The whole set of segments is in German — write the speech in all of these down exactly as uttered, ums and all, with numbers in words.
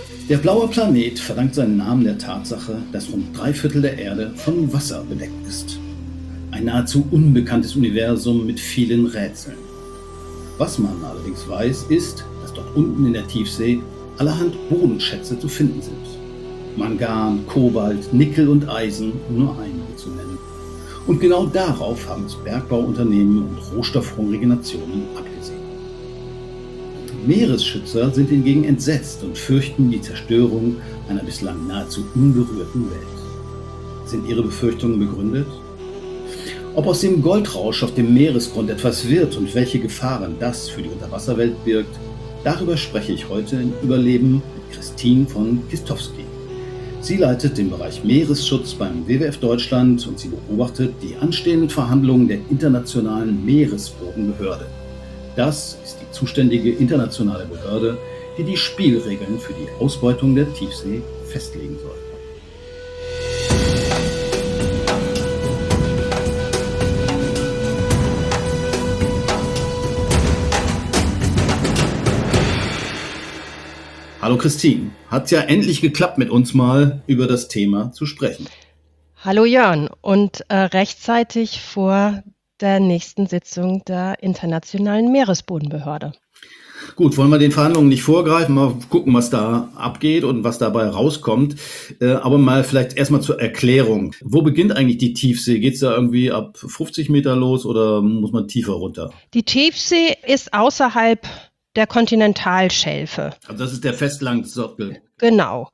Der blaue Planet verdankt seinen Namen der Tatsache, dass rund drei Viertel der Erde von Wasser bedeckt ist. Ein nahezu unbekanntes Universum mit vielen Rätseln. Was man allerdings weiß, ist, dass dort unten in der Tiefsee allerhand Bodenschätze zu finden sind. Mangan, Kobalt, Nickel und Eisen, um nur einige zu nennen. Und genau darauf haben es Bergbauunternehmen und rohstoffhungrige Nationen abgesehen. Meeresschützer sind hingegen entsetzt und fürchten die Zerstörung einer bislang nahezu unberührten Welt. Sind ihre Befürchtungen begründet? Ob aus dem Goldrausch auf dem Meeresgrund etwas wird und welche Gefahren das für die Unterwasserwelt birgt, darüber spreche ich heute in Überleben mit Christine von Kistowski. Sie leitet den Bereich Meeresschutz beim W W F Deutschland und sie beobachtet die anstehenden Verhandlungen der Internationalen Meeresbodenbehörde. Das ist die zuständige internationale Behörde, die die Spielregeln für die Ausbeutung der Tiefsee festlegen soll. Hallo Christine, hat's ja endlich geklappt, mit uns mal über das Thema zu sprechen. Hallo Jörn und äh, rechtzeitig vor der nächsten Sitzung der Internationalen Meeresbodenbehörde. Gut, wollen wir den Verhandlungen nicht vorgreifen, mal gucken, was da abgeht und was dabei rauskommt. Äh, aber mal vielleicht erstmal zur Erklärung. Wo beginnt eigentlich die Tiefsee? Geht's da irgendwie ab fünfzig Meter los oder muss man tiefer runter? Die Tiefsee ist außerhalb der Kontinentalschelfe. Also das ist der Festlandsockel. Genau.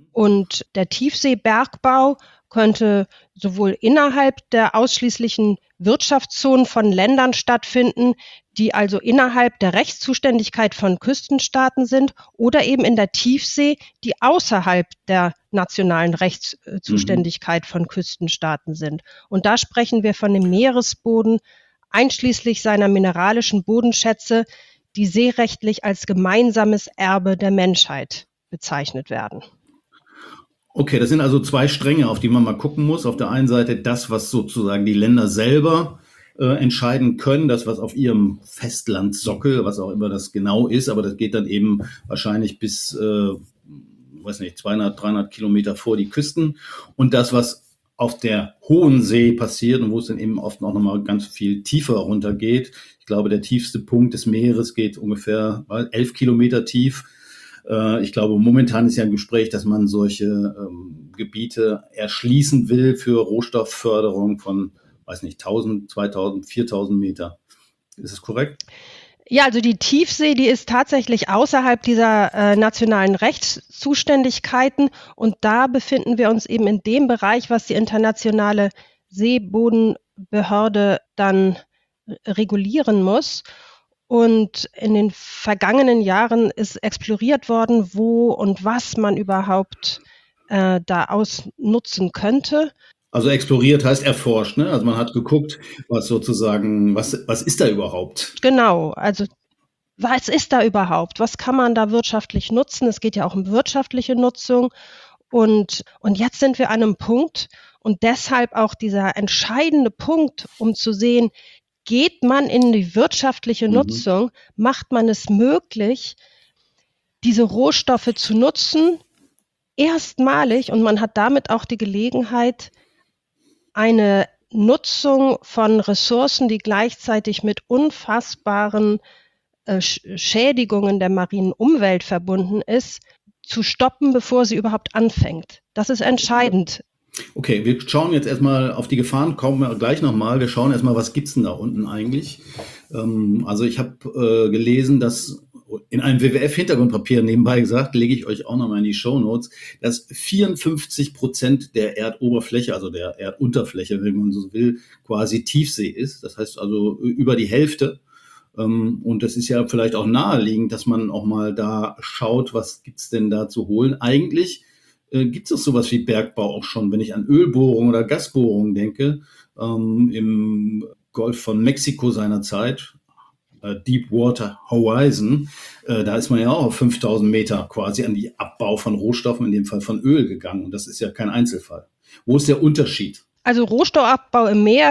Und der Tiefseebergbau könnte sowohl innerhalb der ausschließlichen Wirtschaftszonen von Ländern stattfinden, die also innerhalb der Rechtszuständigkeit von Küstenstaaten sind, oder eben in der Tiefsee, die außerhalb der nationalen Rechtszuständigkeit von Küstenstaaten sind. Und da sprechen wir von dem Meeresboden, einschließlich seiner mineralischen Bodenschätze, die seerechtlich als gemeinsames Erbe der Menschheit bezeichnet werden. Okay, das sind also zwei Stränge, auf die man mal gucken muss. Auf der einen Seite das, was sozusagen die Länder selber äh, entscheiden können, das, was auf ihrem Festlandsockel, was auch immer das genau ist, aber das geht dann eben wahrscheinlich bis, äh, weiß nicht, zweihundert, dreihundert Kilometer vor die Küsten. Und das, was auf der hohen See passiert und wo es dann eben oft auch nochmal ganz viel tiefer runter geht. Ich glaube, der tiefste Punkt des Meeres geht ungefähr elf Kilometer tief. Ich glaube, momentan ist ja ein Gespräch, dass man solche ähm, Gebiete erschließen will für Rohstoffförderung von, weiß nicht, tausend, zweitausend, viertausend Meter. Ist das korrekt? Ja, also die Tiefsee, die ist tatsächlich außerhalb dieser äh, nationalen Rechtszuständigkeiten. Und da befinden wir uns eben in dem Bereich, was die internationale Seebodenbehörde dann regulieren muss. Und in den vergangenen Jahren ist exploriert worden, wo und was man überhaupt äh, da ausnutzen könnte. Also exploriert heißt erforscht, ne? Also man hat geguckt, was sozusagen, was, was ist da überhaupt? Genau, also was ist da überhaupt? Was kann man da wirtschaftlich nutzen? Es geht ja auch um wirtschaftliche Nutzung. Und, und jetzt sind wir an einem Punkt und deshalb auch dieser entscheidende Punkt, um zu sehen, geht man in die wirtschaftliche Mhm. Nutzung, macht man es möglich, diese Rohstoffe zu nutzen, erstmalig, und man hat damit auch die Gelegenheit, eine Nutzung von Ressourcen, die gleichzeitig mit unfassbaren äh, Schädigungen der marinen Umwelt verbunden ist, zu stoppen, bevor sie überhaupt anfängt. Das ist entscheidend. Okay, wir schauen jetzt erstmal auf die Gefahren, kommen wir gleich nochmal. Wir schauen erstmal, was gibt's denn da unten eigentlich? Ähm, also ich habe äh, gelesen, dass in einem W W F-Hintergrundpapier, nebenbei gesagt, lege ich euch auch nochmal in die Shownotes, dass vierundfünfzig Prozent der Erdoberfläche, also der Erdunterfläche, wenn man so will, quasi Tiefsee ist. Das heißt also über die Hälfte. Ähm, und das ist ja vielleicht auch naheliegend, dass man auch mal da schaut, was gibt's denn da zu holen. Eigentlich äh, gibt es sowas wie Bergbau auch schon, wenn ich an Ölbohrungen oder Gasbohrungen denke, ähm, im Golf von Mexiko seinerzeit, äh, Deepwater Horizon, äh, da ist man ja auch auf fünftausend Meter quasi an die Abbau von Rohstoffen, in dem Fall von Öl gegangen. Und das ist ja kein Einzelfall. Wo ist der Unterschied? Also Rohstoffabbau im Meer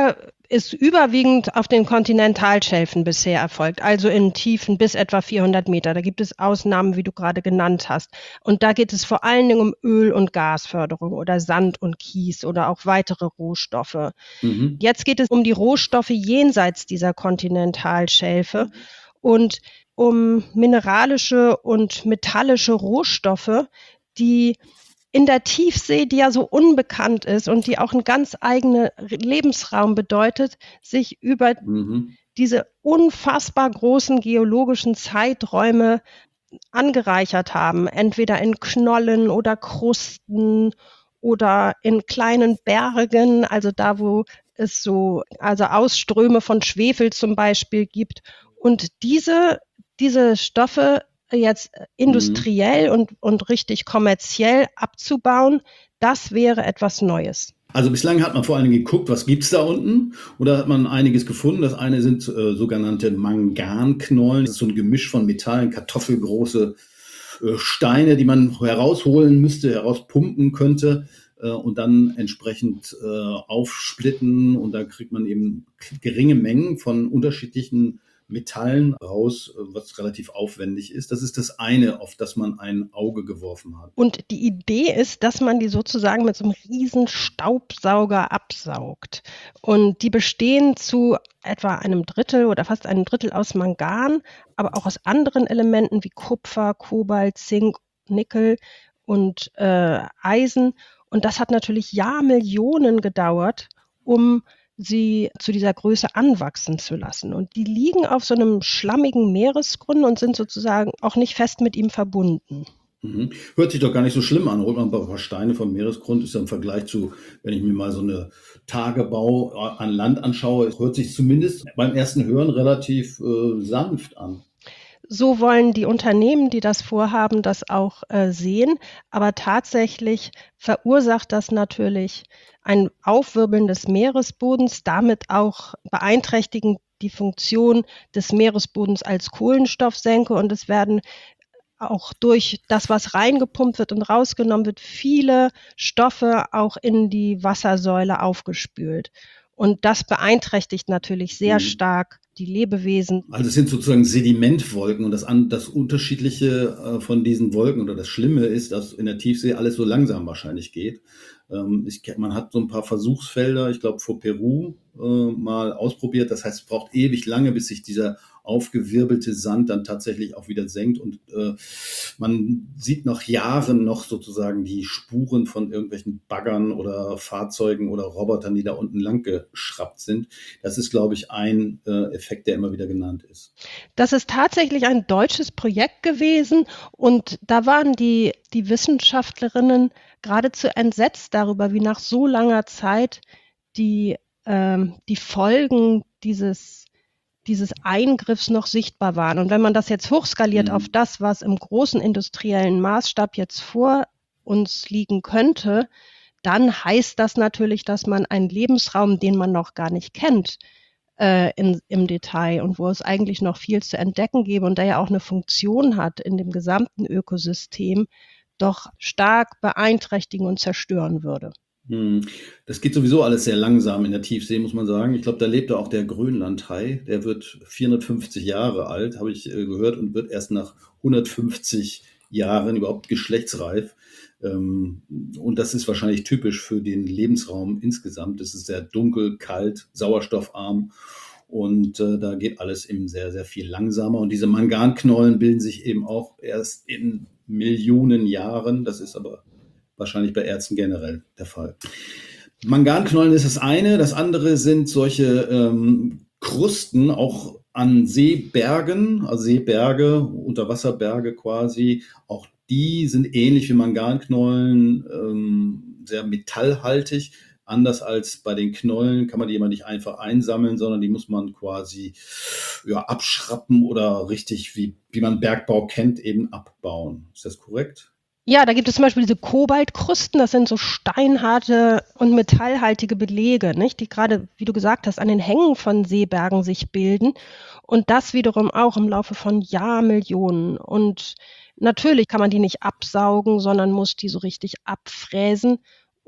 ist überwiegend auf den Kontinentalschelfen bisher erfolgt, also in Tiefen bis etwa vierhundert Meter. Da gibt es Ausnahmen, wie du gerade genannt hast. Und da geht es vor allen Dingen um Öl- und Gasförderung oder Sand und Kies oder auch weitere Rohstoffe. Mhm. Jetzt geht es um die Rohstoffe jenseits dieser Kontinentalschelfe und um mineralische und metallische Rohstoffe, die in der Tiefsee, die ja so unbekannt ist und die auch einen ganz eigenen Lebensraum bedeutet, sich über Mhm. diese unfassbar großen geologischen Zeiträume angereichert haben, entweder in Knollen oder Krusten oder in kleinen Bergen, also da, wo es so, also Ausströme von Schwefel zum Beispiel gibt. Und diese, diese Stoffe jetzt Mhm. industriell und, und richtig kommerziell abzubauen, das wäre etwas Neues. Also bislang hat man vor allen Dingen geguckt, was gibt's da unten? Oder hat man einiges gefunden? Das eine sind äh, sogenannte Manganknollen. Das ist so ein Gemisch von Metallen, kartoffelgroße äh, Steine, die man herausholen müsste, herauspumpen könnte äh, und dann entsprechend äh, aufsplitten. Und da kriegt man eben geringe Mengen von unterschiedlichen Metallen raus, äh, was relativ aufwendig ist. Das ist das eine, auf das man ein Auge geworfen hat. Und die Idee ist, dass man die sozusagen mit so einem riesen Staubsauger absaugt. Und die bestehen zu etwa einem Drittel oder fast einem Drittel aus Mangan, aber auch aus anderen Elementen wie Kupfer, Kobalt, Zink, Nickel und äh, Eisen. Und das hat natürlich Jahrmillionen gedauert, um sie zu dieser Größe anwachsen zu lassen. Und die liegen auf so einem schlammigen Meeresgrund und sind sozusagen auch nicht fest mit ihm verbunden. Mhm. Hört sich doch gar nicht so schlimm an. Holt man ein paar Steine vom Meeresgrund, ist ja im Vergleich zu, wenn ich mir mal so eine Tagebau an Land anschaue, hört sich zumindest beim ersten Hören relativ äh, sanft an. So wollen die Unternehmen, die das vorhaben, das auch äh, sehen. Aber tatsächlich verursacht das natürlich ein Aufwirbeln des Meeresbodens, damit auch beeinträchtigen die Funktion des Meeresbodens als Kohlenstoffsenke. Und es werden auch durch das, was reingepumpt wird und rausgenommen wird, viele Stoffe auch in die Wassersäule aufgespült. Und das beeinträchtigt natürlich sehr Mhm. stark die Lebewesen. Also es sind sozusagen Sedimentwolken und das, an, das Unterschiedliche äh, von diesen Wolken oder das Schlimme ist, dass in der Tiefsee alles so langsam wahrscheinlich geht. Ähm, ich, man hat so ein paar Versuchsfelder, ich glaube vor Peru äh, mal ausprobiert. Das heißt, es braucht ewig lange, bis sich dieser aufgewirbelte Sand dann tatsächlich auch wieder senkt und äh, man sieht nach Jahren noch sozusagen die Spuren von irgendwelchen Baggern oder Fahrzeugen oder Robotern, die da unten lang geschraubt sind. Das ist, glaube ich, ein äh, Effekt, der immer wieder genannt ist. Das ist tatsächlich ein deutsches Projekt gewesen und da waren die, die Wissenschaftlerinnen geradezu entsetzt darüber, wie nach so langer Zeit die, ähm, die Folgen dieses, dieses Eingriffs noch sichtbar waren. Und wenn man das jetzt hochskaliert Mhm. auf das, was im großen industriellen Maßstab jetzt vor uns liegen könnte, dann heißt das natürlich, dass man einen Lebensraum, den man noch gar nicht kennt, äh, in, im Detail und wo es eigentlich noch viel zu entdecken gäbe und der ja auch eine Funktion hat in dem gesamten Ökosystem, doch stark beeinträchtigen und zerstören würde. Hm. Das geht sowieso alles sehr langsam in der Tiefsee, muss man sagen. Ich glaube, da lebt auch der Grönlandhai. Der wird vierhundertfünfzig Jahre alt, habe ich äh, gehört, und wird erst nach hundertfünfzig Jahren überhaupt geschlechtsreif. Ähm, und das ist wahrscheinlich typisch für den Lebensraum insgesamt. Es ist sehr dunkel, kalt, sauerstoffarm. Und äh, da geht alles eben sehr, sehr viel langsamer. Und diese Manganknollen bilden sich eben auch erst in Millionen Jahren. Das ist aber wahrscheinlich bei Erzen generell der Fall. Manganknollen ist das eine. Das andere sind solche ähm, Krusten, auch an Seebergen, also Seeberge, Unterwasserberge quasi. Auch die sind ähnlich wie Manganknollen, ähm, sehr metallhaltig. Anders als bei den Knollen kann man die immer nicht einfach einsammeln, sondern die muss man quasi ja, abschrappen oder richtig, wie, wie man Bergbau kennt, eben abbauen. Ist das korrekt? Ja, da gibt es zum Beispiel diese Kobaltkrusten, das sind so steinharte und metallhaltige Belege, nicht, die gerade, wie du gesagt hast, an den Hängen von Seebergen sich bilden und das wiederum auch im Laufe von Jahrmillionen. Und natürlich kann man die nicht absaugen, sondern muss die so richtig abfräsen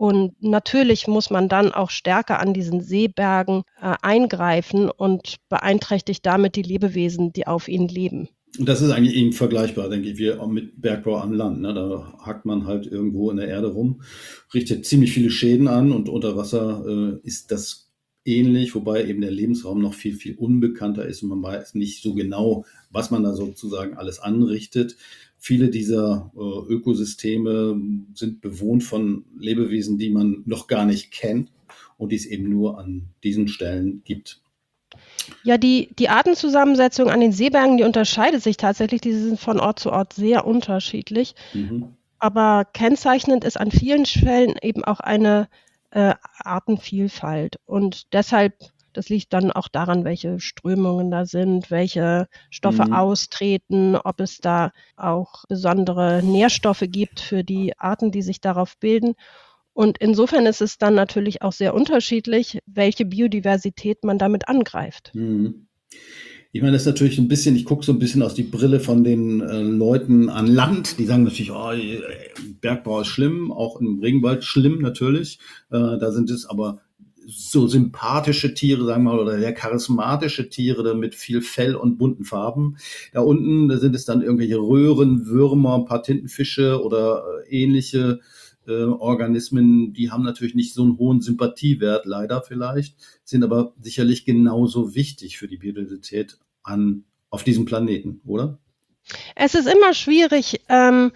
Und natürlich muss man dann auch stärker an diesen Seebergen äh, eingreifen und beeinträchtigt damit die Lebewesen, die auf ihnen leben. Und das ist eigentlich eben vergleichbar, denke ich, wie auch mit Bergbau am Land. Ne? Da hackt man halt irgendwo in der Erde rum, richtet ziemlich viele Schäden an und unter Wasser äh, ist das ähnlich, wobei eben der Lebensraum noch viel, viel unbekannter ist und man weiß nicht so genau, was man da sozusagen alles anrichtet. Viele dieser äh, Ökosysteme sind bewohnt von Lebewesen, die man noch gar nicht kennt und die es eben nur an diesen Stellen gibt. Ja, die, die Artenzusammensetzung an den Seebergen, die unterscheidet sich tatsächlich. Die sind von Ort zu Ort sehr unterschiedlich. Mhm. Aber kennzeichnend ist an vielen Stellen eben auch eine äh, Artenvielfalt. Und deshalb, das liegt dann auch daran, welche Strömungen da sind, welche Stoffe Mhm. austreten, ob es da auch besondere Nährstoffe gibt für die Arten, die sich darauf bilden. Und insofern ist es dann natürlich auch sehr unterschiedlich, welche Biodiversität man damit angreift. Mhm. Ich meine, das ist natürlich ein bisschen, ich gucke so ein bisschen aus die Brille von den äh, Leuten an Land, die sagen natürlich, oh, äh, Bergbau ist schlimm, auch im Regenwald schlimm natürlich. Äh, da sind es aber so sympathische Tiere, sagen wir mal, oder sehr charismatische Tiere mit viel Fell und bunten Farben. Da unten, da sind es dann irgendwelche Röhren, Würmer, ein paar Tintenfische oder äh, ähnliche äh, Organismen, die haben natürlich nicht so einen hohen Sympathiewert, leider vielleicht, sind aber sicherlich genauso wichtig für die Biodiversität an, auf diesem Planeten, oder? Es ist immer schwierig, ähm,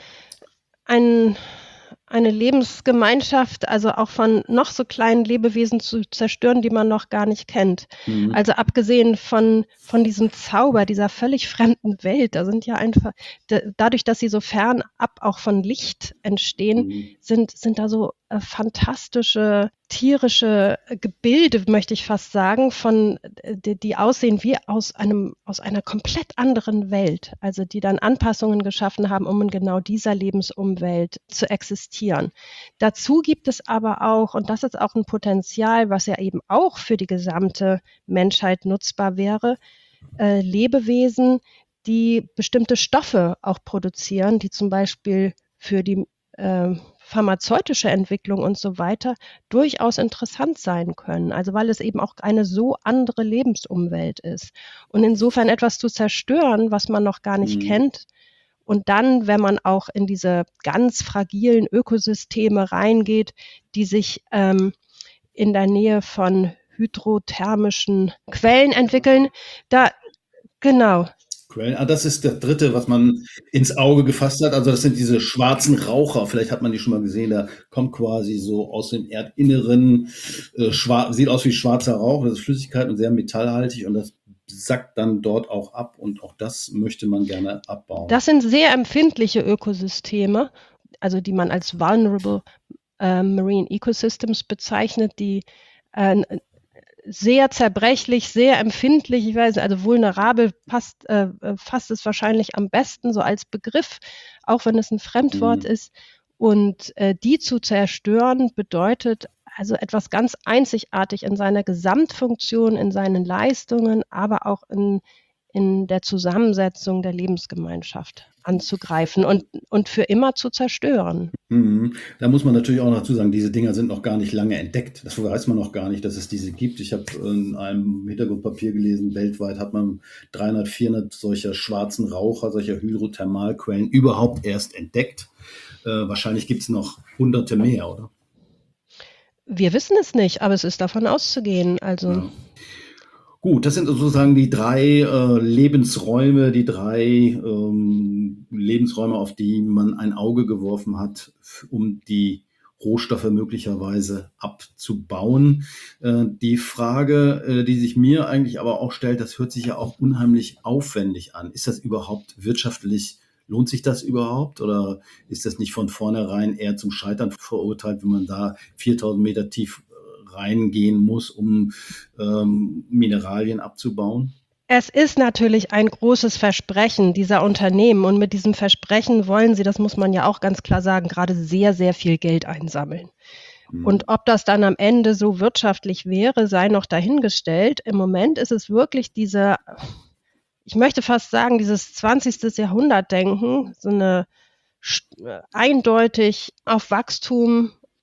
ein, eine Lebensgemeinschaft, also auch von noch so kleinen Lebewesen zu zerstören, die man noch gar nicht kennt. Mhm. Also abgesehen von, von diesem Zauber, dieser völlig fremden Welt, da sind ja einfach, da, dadurch, dass sie so fernab auch von Licht entstehen, Mhm. sind, sind da so äh, fantastische tierische Gebilde, möchte ich fast sagen, von die, die aussehen wie aus einem aus einer komplett anderen Welt, also die dann Anpassungen geschaffen haben, um in genau dieser Lebensumwelt zu existieren. Dazu gibt es aber auch, und das ist auch ein Potenzial, was ja eben auch für die gesamte Menschheit nutzbar wäre, äh, Lebewesen, die bestimmte Stoffe auch produzieren, die zum Beispiel für die äh, pharmazeutische Entwicklung und so weiter durchaus interessant sein können. Also weil es eben auch eine so andere Lebensumwelt ist. Und insofern etwas zu zerstören, was man noch gar nicht Mhm. kennt, und dann, wenn man auch in diese ganz fragilen Ökosysteme reingeht, die sich ähm, in der Nähe von hydrothermischen Quellen entwickeln, da genau. Quellen. Ah, das ist das dritte, was man ins Auge gefasst hat. Also das sind diese schwarzen Raucher. Vielleicht hat man die schon mal gesehen. Da kommt quasi so aus dem Erdinneren, äh, schwar- sieht aus wie schwarzer Rauch. Das ist Flüssigkeit und sehr metallhaltig und das sackt dann dort auch ab und auch das möchte man gerne abbauen. Das sind sehr empfindliche Ökosysteme, also die man als vulnerable äh, marine ecosystems bezeichnet, die äh, sehr zerbrechlich, sehr empfindlich, ich weiß, also vulnerabel passt, äh, fasst es wahrscheinlich am besten so als Begriff, auch wenn es ein Fremdwort Mhm. ist. Und äh, die zu zerstören bedeutet also etwas ganz einzigartig in seiner Gesamtfunktion, in seinen Leistungen, aber auch in, in der Zusammensetzung der Lebensgemeinschaft anzugreifen und, und für immer zu zerstören. Mhm. Da muss man natürlich auch noch dazu sagen, diese Dinger sind noch gar nicht lange entdeckt. Das weiß man noch gar nicht, dass es diese gibt. Ich habe in einem Hintergrundpapier gelesen, weltweit hat man dreihundert, vierhundert solcher schwarzen Raucher, solcher Hydrothermalquellen überhaupt erst entdeckt. Äh, wahrscheinlich gibt es noch hunderte mehr, oder? Wir wissen es nicht, aber es ist davon auszugehen. Also Ja. Gut, das sind sozusagen die drei äh, Lebensräume, die drei ähm, Lebensräume, auf die man ein Auge geworfen hat, f- um die Rohstoffe möglicherweise abzubauen. Äh, die Frage, äh, die sich mir eigentlich aber auch stellt, das hört sich ja auch unheimlich aufwendig an. Ist das überhaupt wirtschaftlich, lohnt sich das überhaupt oder ist das nicht von vornherein eher zum Scheitern verurteilt, wenn man da viertausend Meter tief reingehen muss, um ähm, Mineralien abzubauen? es ist natürlich ein großes Versprechen dieser Unternehmen und mit diesem Versprechen wollen sie, das muss man ja auch ganz klar sagen, gerade sehr, sehr viel Geld einsammeln. Hm. Und ob das dann am Ende so wirtschaftlich wäre, sei noch dahingestellt. Im Moment ist es wirklich diese, ich möchte fast sagen, dieses zwanzigste Jahrhundert-Denken, so eine st- eindeutig auf Wachstum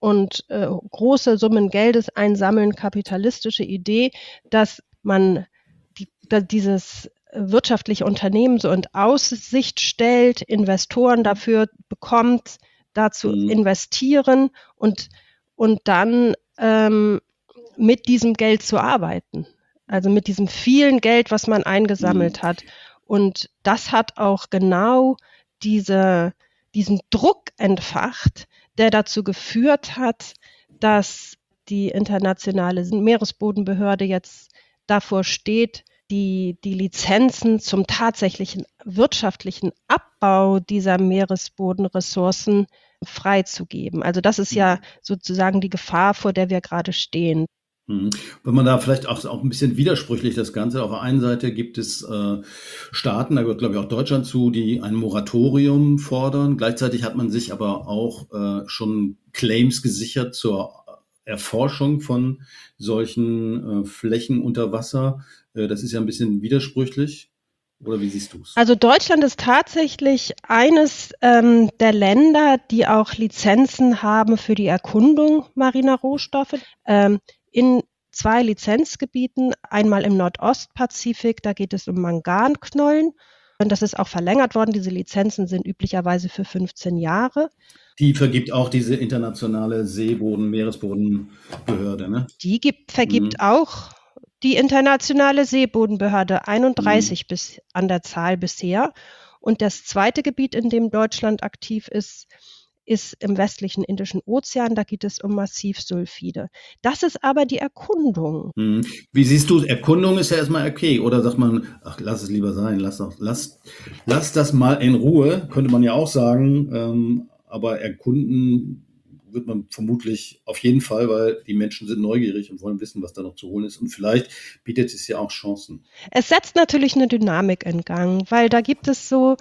und äh, große Summen Geldes einsammeln, kapitalistische Idee, dass man die, da dieses wirtschaftliche Unternehmen so in Aussicht stellt, Investoren dafür bekommt, dazu Mhm. investieren und, und dann ähm, mit diesem Geld zu arbeiten. Also mit diesem vielen Geld, was man eingesammelt Mhm. hat. Und das hat auch genau diese, diesen Druck entfacht, der dazu geführt hat, dass die internationale Meeresbodenbehörde jetzt davor steht, die, die Lizenzen zum tatsächlichen wirtschaftlichen Abbau dieser Meeresbodenressourcen freizugeben. Also das ist ja sozusagen die Gefahr, vor der wir gerade stehen. Mhm. Wenn man da vielleicht auch, auch ein bisschen widersprüchlich das Ganze. Auf der einen Seite gibt es äh, Staaten, da gehört glaube ich auch Deutschland zu, die ein Moratorium fordern. Gleichzeitig hat man sich aber auch äh, schon Claims gesichert zur Erforschung von solchen äh, Flächen unter Wasser. Äh, das ist ja ein bisschen widersprüchlich. Oder wie siehst du es? Also Deutschland ist tatsächlich eines ähm, der Länder, die auch Lizenzen haben für die Erkundung mariner Rohstoffe. Ähm, in zwei Lizenzgebieten, einmal im Nordostpazifik, da geht es um Manganknollen. Und das ist auch verlängert worden. Diese Lizenzen sind üblicherweise für fünfzehn Jahre. Die vergibt auch diese internationale Seeboden-, Meeresbodenbehörde, ne? Die gibt, vergibt Mhm. auch die internationale Seebodenbehörde, einunddreißig Mhm. bis an der Zahl bisher. Und das zweite Gebiet, in dem Deutschland aktiv ist, ist im westlichen Indischen Ozean. Da geht es um Massivsulfide. Das ist aber die Erkundung. Mhm. Wie siehst du, Erkundung ist ja erstmal okay. Oder sagt man, ach, lass es lieber sein, lass, doch, lass, lass das mal in Ruhe, könnte man ja auch sagen. Ähm, aber erkunden wird man vermutlich auf jeden Fall, weil die Menschen sind neugierig und wollen wissen, was da noch zu holen ist. Und vielleicht bietet es ja auch Chancen. Es setzt natürlich eine Dynamik in Gang, weil da gibt es so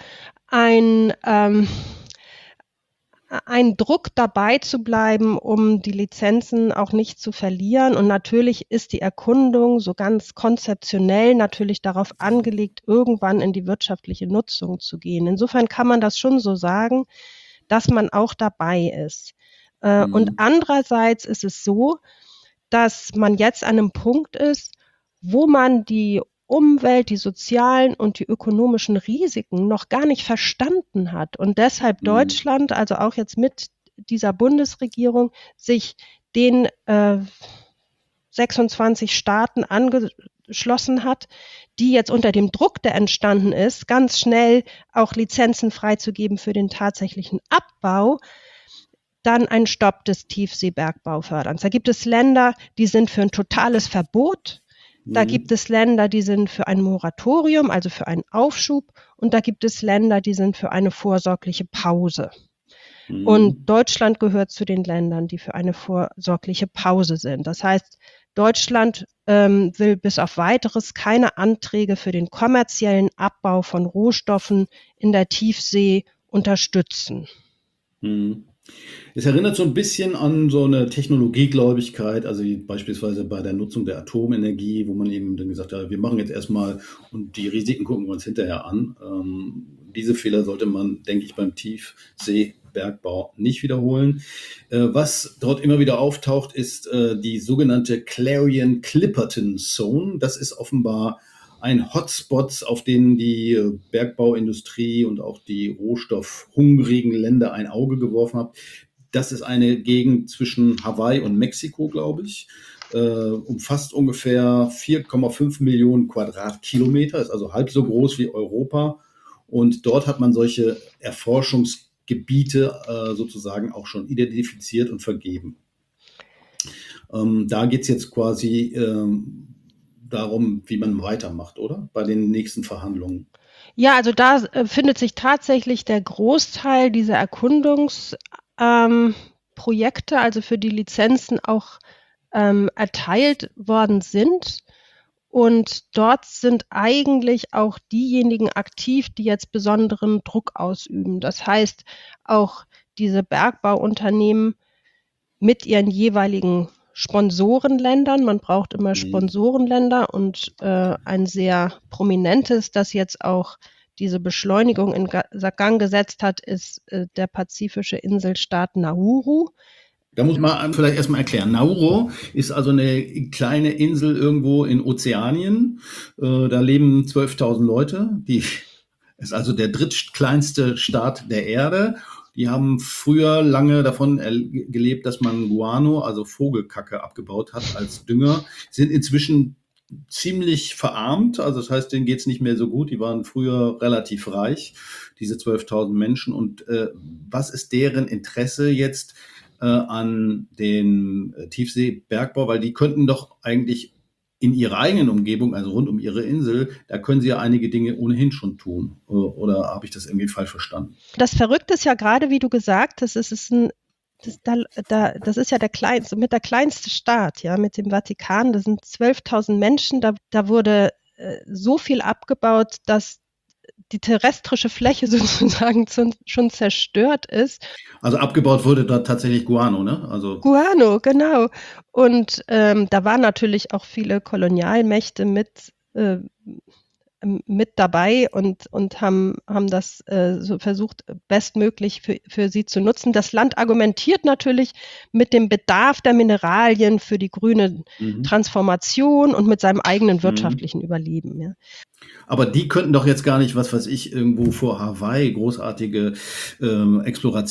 ein, ähm, ein Druck dabei zu bleiben, um die Lizenzen auch nicht zu verlieren. Und natürlich ist die Erkundung so ganz konzeptionell natürlich darauf angelegt, irgendwann in die wirtschaftliche Nutzung zu gehen. Insofern kann man das schon so sagen, dass man auch dabei ist. Äh, Mhm. Und andererseits ist es so, dass man jetzt an einem Punkt ist, wo man die Umwelt, die sozialen und die ökonomischen Risiken noch gar nicht verstanden hat und deshalb Mhm. Deutschland, also auch jetzt mit dieser Bundesregierung, sich den äh, sechsundzwanzig Staaten angeschlossen hat, die jetzt unter dem Druck, der entstanden ist, ganz schnell auch Lizenzen freizugeben für den tatsächlichen Abbau, dann einen Stopp des Tiefseebergbauförderns. Da gibt es Länder, die sind für ein totales Verbot. Da Mhm. gibt es Länder, die sind für ein Moratorium, also für einen Aufschub. Und da gibt es Länder, die sind für eine vorsorgliche Pause. Mhm. Und Deutschland gehört zu den Ländern, die für eine vorsorgliche Pause sind. Das heißt, Deutschland ähm, will bis auf Weiteres keine Anträge für den kommerziellen Abbau von Rohstoffen in der Tiefsee unterstützen. Mhm. Es erinnert so ein bisschen an so eine Technologiegläubigkeit, also wie beispielsweise bei der Nutzung der Atomenergie, wo man eben dann gesagt hat, wir machen jetzt erstmal und die Risiken gucken wir uns hinterher an. Ähm, diese Fehler sollte man, denke ich, beim Tiefseebergbau nicht wiederholen. Äh, was dort immer wieder auftaucht, ist äh, die sogenannte Clarion-Clipperton Zone. Das ist offenbar ein Hotspot, auf den die äh, Bergbauindustrie und auch die rohstoffhungrigen Länder ein Auge geworfen haben. Das ist eine Gegend zwischen Hawaii und Mexiko, glaube ich. Äh, umfasst ungefähr vier Komma fünf Millionen Quadratkilometer, ist also halb so groß wie Europa. Und dort hat man solche Erforschungsgebiete äh, sozusagen auch schon identifiziert und vergeben. Ähm, da geht es jetzt quasi ähm, darum, wie man weitermacht, oder? Bei den nächsten Verhandlungen. Ja, also da äh, findet sich tatsächlich der Großteil dieser Erkundungsprojekte, ähm, Projekte, also für die Lizenzen auch ähm, erteilt worden sind. Und dort sind eigentlich auch diejenigen aktiv, die jetzt besonderen Druck ausüben. Das heißt, auch diese Bergbauunternehmen mit ihren jeweiligen Sponsorenländern. Man braucht immer Mhm. Sponsorenländer und äh, ein sehr prominentes, das jetzt auch diese Beschleunigung in Gang gesetzt hat, ist äh, der pazifische Inselstaat Nauru. Da muss man vielleicht erstmal erklären. Nauru ist also eine kleine Insel irgendwo in Ozeanien. Äh, da leben zwölftausend Leute. Die ist also der drittkleinste Staat der Erde. Die haben früher lange davon gelebt, dass man Guano, also Vogelkacke, abgebaut hat als Dünger. Sind inzwischen ziemlich verarmt, also das heißt, denen geht's nicht mehr so gut. Die waren früher relativ reich, diese zwölftausend Menschen. Und äh, was ist deren Interesse jetzt äh, an den äh, Tiefseebergbau? Weil die könnten doch eigentlich in ihrer eigenen Umgebung, also rund um ihre Insel, da können sie ja einige Dinge ohnehin schon tun. Oder habe ich das irgendwie falsch verstanden? Das Verrückte ist ja gerade, wie du gesagt hast, es ist ein Das, da, da, das ist ja der kleinste, mit der kleinste Staat, ja, mit dem Vatikan. Das sind zwölftausend Menschen. Da, da wurde äh, so viel abgebaut, dass die terrestrische Fläche sozusagen zu, schon zerstört ist. Also abgebaut wurde da tatsächlich Guano, ne? Also Guano, genau. Und ähm, da waren natürlich auch viele Kolonialmächte mit äh, mit dabei und, und haben, haben das äh, so versucht, bestmöglich für, für sie zu nutzen. Das Land argumentiert natürlich mit dem Bedarf der Mineralien für die grüne mhm. Transformation und mit seinem eigenen wirtschaftlichen mhm. Überleben. Ja. Aber die könnten doch jetzt gar nicht, was weiß ich, irgendwo vor Hawaii großartige äh,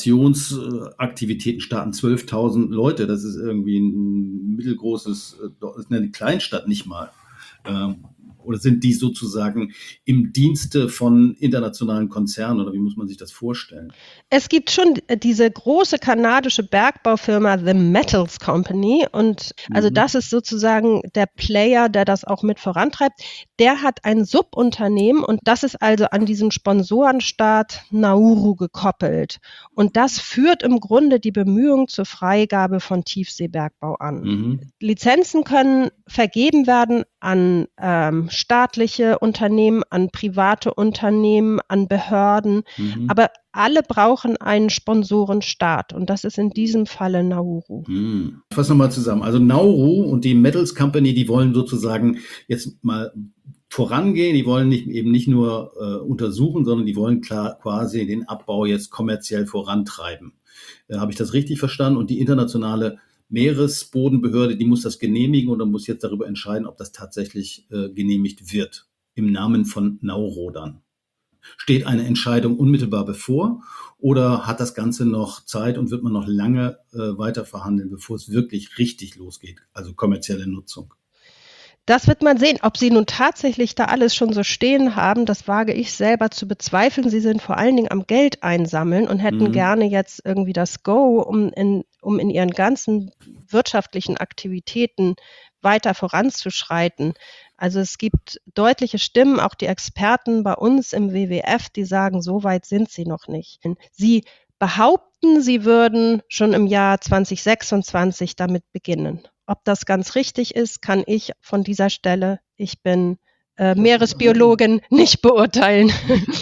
Explorationsaktivitäten starten. zwölftausend Leute, das ist irgendwie ein mittelgroßes, das ist eine Kleinstadt nicht mal. Ähm, Oder sind die sozusagen im Dienste von internationalen Konzernen oder wie muss man sich das vorstellen? Es gibt schon diese große kanadische Bergbaufirma The Metals Company und also mhm. das ist sozusagen der Player, der das auch mit vorantreibt. Der hat ein Subunternehmen und das ist also an diesen Sponsorenstaat Nauru gekoppelt. Und das führt im Grunde die Bemühungen zur Freigabe von Tiefseebergbau an. Mhm. Lizenzen können vergeben werden an ähm, staatliche Unternehmen, an private Unternehmen, an Behörden, mhm. aber alle brauchen einen Sponsorenstaat und das ist in diesem Falle Nauru. Mhm. Ich fasse nochmal zusammen. Also Nauru und die Metals Company, die wollen sozusagen jetzt mal vorangehen, die wollen nicht, eben nicht nur äh, untersuchen, sondern die wollen klar quasi den Abbau jetzt kommerziell vorantreiben. Äh, habe ich das richtig verstanden? Und die internationale Meeresbodenbehörde, die muss das genehmigen und dann muss jetzt darüber entscheiden, ob das tatsächlich äh, genehmigt wird. Im Namen von Nauru dann. Steht eine Entscheidung unmittelbar bevor oder hat das Ganze noch Zeit und wird man noch lange äh, weiter verhandeln, bevor es wirklich richtig losgeht, also kommerzielle Nutzung? Das wird man sehen. Ob sie nun tatsächlich da alles schon so stehen haben, das wage ich selber zu bezweifeln. Sie sind vor allen Dingen am Geld einsammeln und hätten mhm. gerne jetzt irgendwie das Go, um in, um in ihren ganzen wirtschaftlichen Aktivitäten weiter voranzuschreiten. Also es gibt deutliche Stimmen, auch die Experten bei uns im W W F, die sagen, so weit sind sie noch nicht. Sie behaupten, sie würden schon im Jahr zwanzig sechsundzwanzig damit beginnen. Ob das ganz richtig ist, kann ich von dieser Stelle, ich bin äh, Meeresbiologin, nicht beurteilen.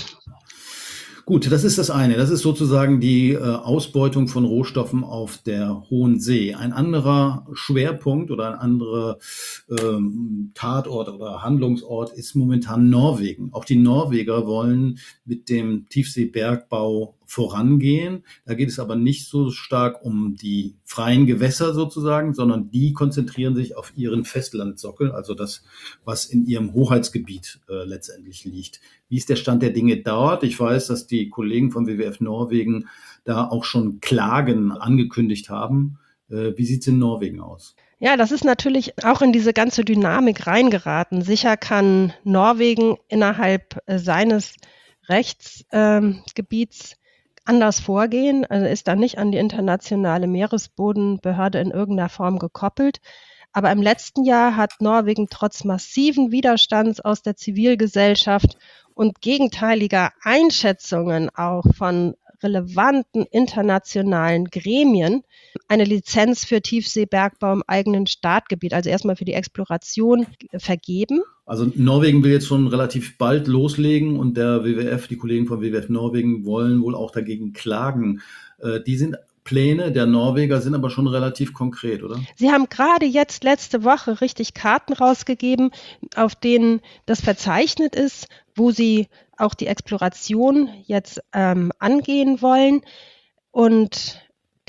Gut, das ist das eine. Das ist sozusagen die äh, Ausbeutung von Rohstoffen auf der Hohen See. Ein anderer Schwerpunkt oder ein anderer ähm, Tatort oder Handlungsort ist momentan Norwegen. Auch die Norweger wollen mit dem Tiefseebergbau vorangehen. Da geht es aber nicht so stark um die freien Gewässer sozusagen, sondern die konzentrieren sich auf ihren Festlandsockel, also das, was in ihrem Hoheitsgebiet äh, letztendlich liegt. Wie ist der Stand der Dinge dort? Ich weiß, dass die Kollegen vom W W F Norwegen da auch schon Klagen angekündigt haben. Äh, wie sieht es in Norwegen aus? Ja, das ist natürlich auch in diese ganze Dynamik reingeraten. Sicher kann Norwegen innerhalb äh, seines Rechtsgebiets äh, anders vorgehen, also ist da nicht an die internationale Meeresbodenbehörde in irgendeiner Form gekoppelt. Aber im letzten Jahr hat Norwegen trotz massiven Widerstands aus der Zivilgesellschaft und gegenteiliger Einschätzungen auch von relevanten internationalen Gremien eine Lizenz für Tiefseebergbau im eigenen Startgebiet, also erstmal für die Exploration, vergeben. Also Norwegen will jetzt schon relativ bald loslegen und der W W F, die Kollegen von W W F Norwegen wollen wohl auch dagegen klagen. Äh, die sind Pläne der Norweger sind aber schon relativ konkret, oder? Sie haben gerade jetzt letzte Woche richtig Karten rausgegeben, auf denen das verzeichnet ist, wo sie auch die Exploration jetzt ähm, angehen wollen. Und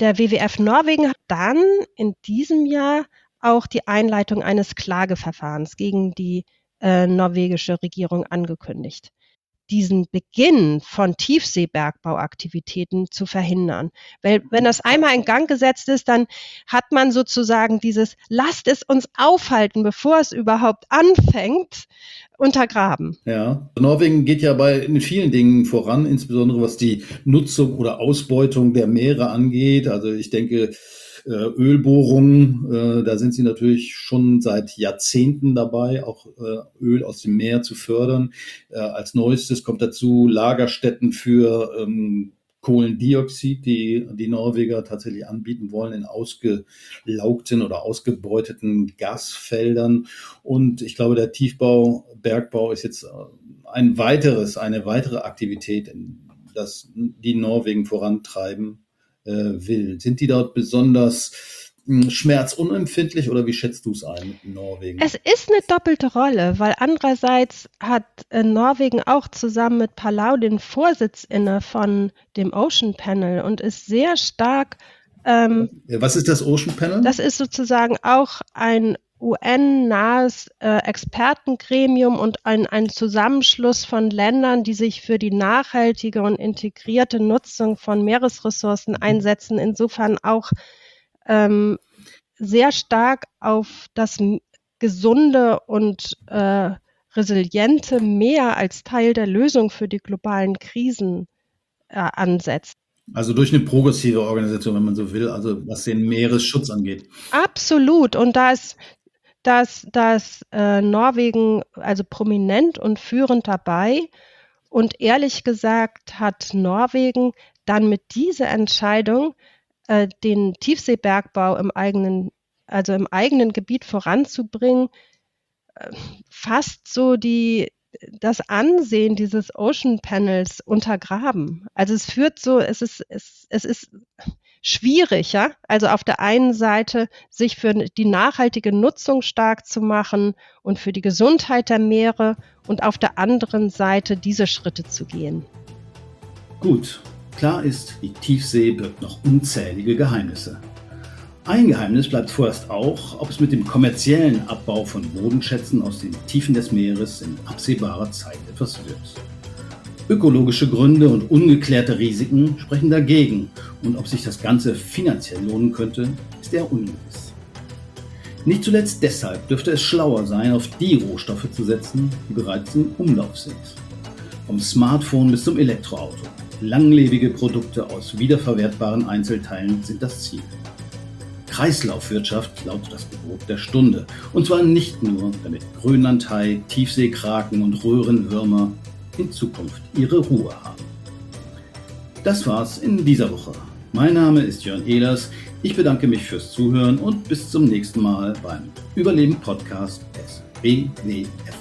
Der W W F Norwegen hat dann in diesem Jahr auch die Einleitung eines Klageverfahrens gegen die äh, norwegische Regierung angekündigt, diesen Beginn von Tiefseebergbauaktivitäten zu verhindern. Weil wenn das einmal in Gang gesetzt ist, dann hat man sozusagen dieses "Lasst es uns aufhalten, bevor es überhaupt anfängt" untergraben. Ja, Norwegen geht ja bei in vielen Dingen voran, insbesondere was die Nutzung oder Ausbeutung der Meere angeht. Also ich denke, Ölbohrungen, da sind sie natürlich schon seit Jahrzehnten dabei, auch Öl aus dem Meer zu fördern. Als Neuestes kommt dazu Lagerstätten für ähm, Kohlendioxid, die die Norweger tatsächlich anbieten wollen in ausgelaugten oder ausgebeuteten Gasfeldern. Und ich glaube, der Tiefbau, Bergbau ist jetzt ein weiteres, eine weitere Aktivität, das die Norwegen vorantreiben äh, will. Sind die dort besonders mh, schmerzunempfindlich oder wie schätzt du es ein in Norwegen? Es ist eine doppelte Rolle, weil andererseits hat äh, Norwegen auch zusammen mit Palau den Vorsitz inne von dem Ocean Panel und ist sehr stark. Ähm, Was ist das Ocean Panel? Das ist sozusagen auch ein U N-nahes äh, Expertengremium und ein, ein Zusammenschluss von Ländern, die sich für die nachhaltige und integrierte Nutzung von Meeresressourcen einsetzen. Insofern auch ähm, sehr stark auf das gesunde und äh, resiliente Meer als Teil der Lösung für die globalen Krisen äh, ansetzt. Also durch eine progressive Organisation, wenn man so will, also was den Meeresschutz angeht. Absolut. Und da ist dass, dass äh, Norwegen also prominent und führend dabei. Und ehrlich gesagt hat Norwegen dann mit dieser Entscheidung, äh, den Tiefseebergbau im eigenen, also im eigenen Gebiet voranzubringen, äh, fast so die, das Ansehen dieses Ocean Panels untergraben. Also es führt so, es ist, es, es ist schwierig, ja. Also auf der einen Seite sich für die nachhaltige Nutzung stark zu machen und für die Gesundheit der Meere und auf der anderen Seite diese Schritte zu gehen. Gut, klar ist, die Tiefsee birgt noch unzählige Geheimnisse. Ein Geheimnis bleibt vorerst auch, ob es mit dem kommerziellen Abbau von Bodenschätzen aus den Tiefen des Meeres in absehbarer Zeit etwas wird. Ökologische Gründe und ungeklärte Risiken sprechen dagegen und ob sich das Ganze finanziell lohnen könnte, ist eher ungewiss. Nicht zuletzt deshalb dürfte es schlauer sein, auf die Rohstoffe zu setzen, die bereits im Umlauf sind. Vom Smartphone bis zum Elektroauto. Langlebige Produkte aus wiederverwertbaren Einzelteilen sind das Ziel. Kreislaufwirtschaft lautet das Gebot der Stunde. Und zwar nicht nur, damit Grönlandhai, Tiefseekraken und Röhrenwürmer in Zukunft ihre Ruhe haben. Das war's in dieser Woche. Mein Name ist Jörn Ehlers. Ich bedanke mich fürs Zuhören und bis zum nächsten Mal beim Überleben Podcast des B W F.